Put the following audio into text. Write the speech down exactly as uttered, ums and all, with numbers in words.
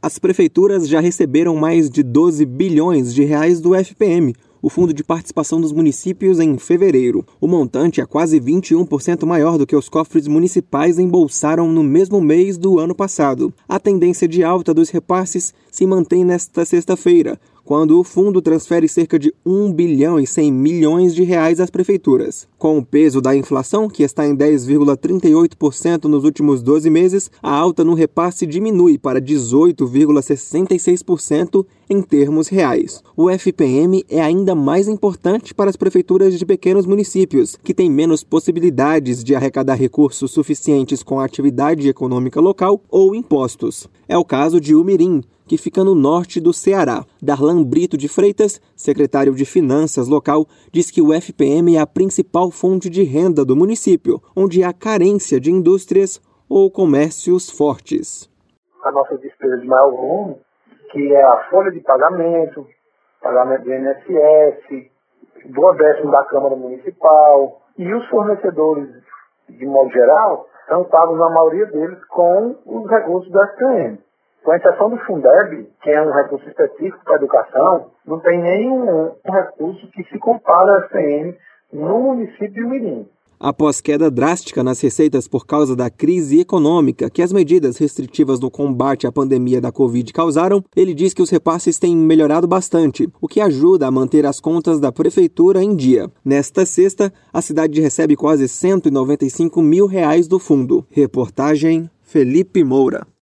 As prefeituras já receberam mais de doze bilhões de reais do F P M, o Fundo de Participação dos Municípios, em fevereiro. O montante é quase vinte e um por cento maior do que os cofres municipais embolsaram no mesmo mês do ano passado. A tendência de alta dos repasses se mantém nesta sexta-feira, quando o fundo transfere cerca de um bilhão e cem milhões de reais às prefeituras. Com o peso da inflação, que está em dez vírgula trinta e oito por cento nos últimos doze meses, a alta no repasse diminui para dezoito vírgula sessenta e seis por cento em termos reais. O F P M é ainda mais importante para as prefeituras de pequenos municípios, que têm menos possibilidades de arrecadar recursos suficientes com a atividade econômica local ou impostos. É o caso de Umirim, que fica no norte do Ceará. Darlan Brito de Freitas, secretário de Finanças local, diz que o F P M é a principal fonte de renda do município, onde há carência de indústrias ou comércios fortes. A nossa despesa de maior volume, que é a folha de pagamento, pagamento do I N S S, do décimo da Câmara Municipal, e os fornecedores, de modo geral, são pagos, na maioria deles, com os recursos do F P M. Com exceção do Fundeb, que é um recurso específico para a educação, não tem nenhum recurso que se compara ao F P M no município de Umirim. Após queda drástica nas receitas por causa da crise econômica que as medidas restritivas no combate à pandemia da Covid causaram, ele diz que os repasses têm melhorado bastante, o que ajuda a manter as contas da prefeitura em dia. Nesta sexta, a cidade recebe quase cento e noventa e cinco mil reais do fundo. Reportagem Felipe Moura.